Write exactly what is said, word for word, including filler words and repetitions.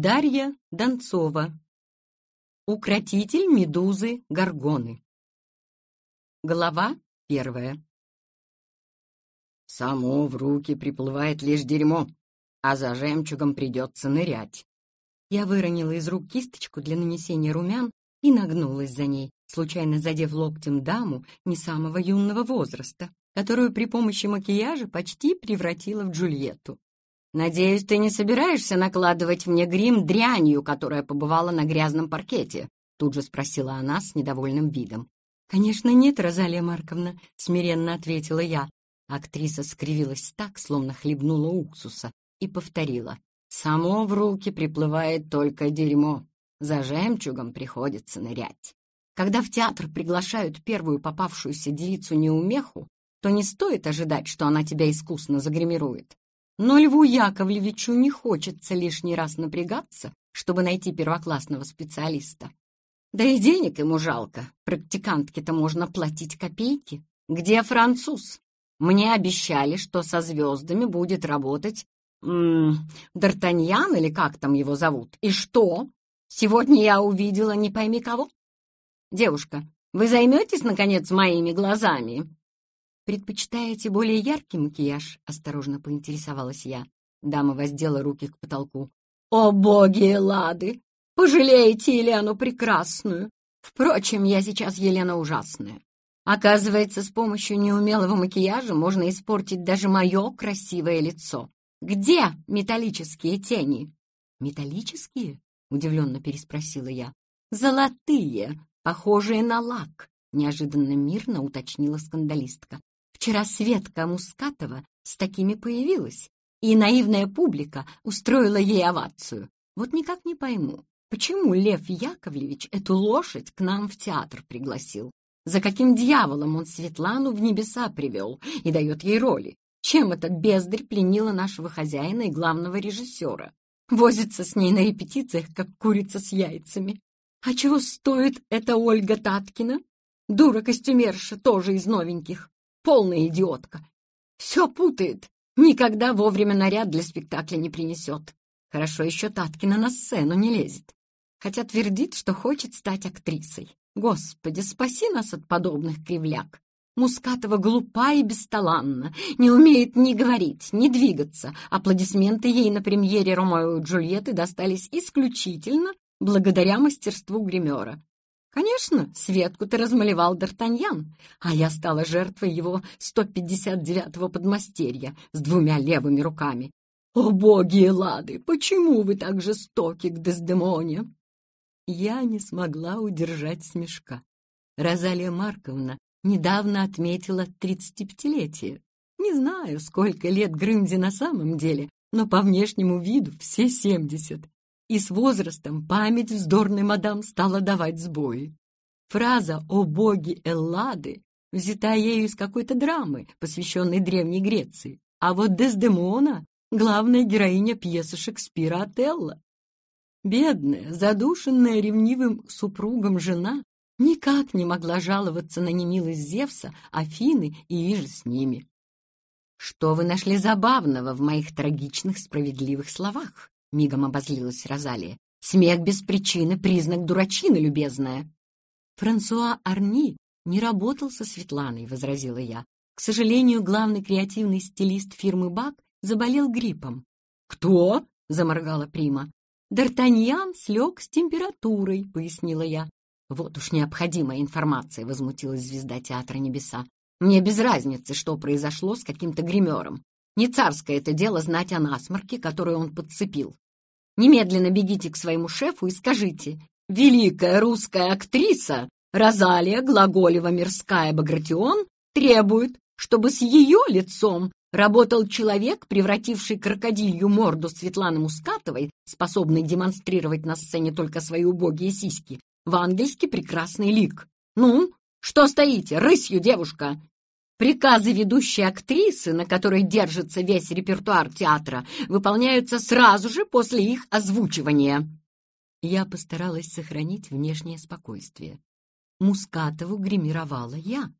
Дарья Донцова. Укротитель медузы Горгоны. Глава первая. Само в руки приплывает лишь дерьмо, а за жемчугом придется нырять. Я выронила из рук кисточку для нанесения румян и нагнулась за ней, случайно задев локтем даму не самого юного возраста, которую при помощи макияжа почти превратила в Джульетту. «Надеюсь, ты не собираешься накладывать мне грим дрянью, которая побывала на грязном паркете?» Тут же спросила она с недовольным видом. «Конечно нет, Розалия Марковна», — смиренно ответила я. Актриса скривилась так, словно хлебнула уксуса, и повторила. «Само в руки приплывает только дерьмо. За жемчугом приходится нырять. Когда в театр приглашают первую попавшуюся девицу-неумеху, то не стоит ожидать, что она тебя искусно загримирует. Но Льву Яковлевичу не хочется лишний раз напрягаться, чтобы найти первоклассного специалиста. Да и денег ему жалко, практикантке-то можно платить копейки. Где француз? Мне обещали, что со звездами будет работать м-м, Д'Артаньян или как там его зовут. И что? Сегодня я увидела не пойми кого. Девушка, вы займетесь, наконец, моими глазами?» «Предпочитаете более яркий макияж?» — осторожно поинтересовалась я. Дама воздела руки к потолку. «О, боги Эллады! Пожалейте Елену Прекрасную! Впрочем, я сейчас Елена Ужасная. Оказывается, с помощью неумелого макияжа можно испортить даже мое красивое лицо. Где металлические тени?» «Металлические?» — удивленно переспросила я. «Золотые, похожие на лак», — неожиданно мирно уточнила скандалистка. «Вчера Светка Мускатова с такими появилась, и наивная публика устроила ей овацию. Вот никак не пойму, почему Лев Яковлевич эту лошадь к нам в театр пригласил? За каким дьяволом он Светлану в небеса привел и дает ей роли? Чем эта бездарь пленила нашего хозяина и главного режиссера? Возится с ней на репетициях, как курица с яйцами. А чего стоит эта Ольга Таткина? Дура-костюмерша, тоже из новеньких. Полная идиотка. Все путает. Никогда вовремя наряд для спектакля не принесет. Хорошо еще Таткина на сцену не лезет. Хотя твердит, что хочет стать актрисой. Господи, спаси нас от подобных кривляк. Мускатова глупа и бесталанна, не умеет ни говорить, ни двигаться. Аплодисменты ей на премьере «Ромео и Джульетты» достались исключительно благодаря мастерству гримера. Конечно, Светку-то размалевал Д'Артаньян, а я стала жертвой его сто пятьдесят девятого подмастерья с двумя левыми руками. О, боги Эллады, почему вы так жестоки к Дездемоне? Я не смогла удержать смешка. Розалия Марковна недавно отметила тридцатипятилетие. Не знаю, сколько лет Грымзе на самом деле, но по внешнему виду все семьдесят. И с возрастом память вздорной мадам стала давать сбои. Фраза «О боги Эллады» взята ею из какой-то драмы, посвященной Древней Греции. А вот Дездемона — главная героиня пьесы Шекспира «Отелло». Бедная, задушенная ревнивым супругом жена никак не могла жаловаться на немилость Зевса, Афины и иже с ними. «Что вы нашли забавного в моих трагичных справедливых словах?» — мигом обозлилась Розалия. «Смех без причины — признак дурачины, любезная». «Франсуа Арни не работал со Светланой», — возразила я. «К сожалению, главный креативный стилист фирмы «Бак» заболел гриппом». «Кто?» — заморгала Прима. «Д'Артаньян слег с температурой», — пояснила я. «Вот уж необходимая информация», — возмутилась звезда театра «Небеса». «Мне без разницы, что произошло с каким-то гримером. Не царское это дело знать о насморке, которую он подцепил. Немедленно бегите к своему шефу и скажите: великая русская актриса Розалия Глаголева-Мирская Багратион требует, чтобы с ее лицом работал человек, превративший крокодилью морду Светланы Мускатовой, способный демонстрировать на сцене только свои убогие сиськи, в ангельски прекрасный лик. Ну, что стоите, рысью, девушка? Приказы ведущей актрисы, на которой держится весь репертуар театра, выполняются сразу же после их озвучивания». Я постаралась сохранить внешнее спокойствие. Мускатову гримировала я.